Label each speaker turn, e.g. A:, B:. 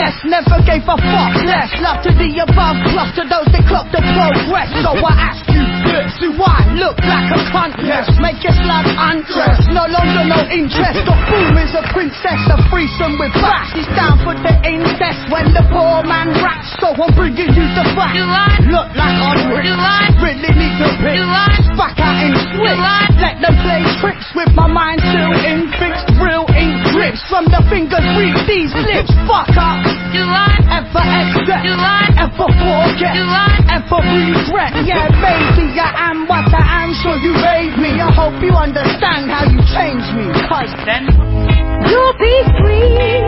A: less, never gave a fuck less. Love to the above, plus to those that clock the progress. So I ask you this, do I look like a cunt? Yes, make your slag undress. No longer no interest. The boom is a princess, a threesome with bats. He's down for the incest when the poor man raps. So I'm bringing you the facts. Look like I'm rich, really need the pitch. Back out in switch, let them play tricks with my mind still in fixed. Real ink drips from the fingers, read these lips. Fuck up, ever accept, ever forget, ever regret. Yeah, maybe I am what I am, so you made me. I hope you understand how you changed me, cause then you'll be free.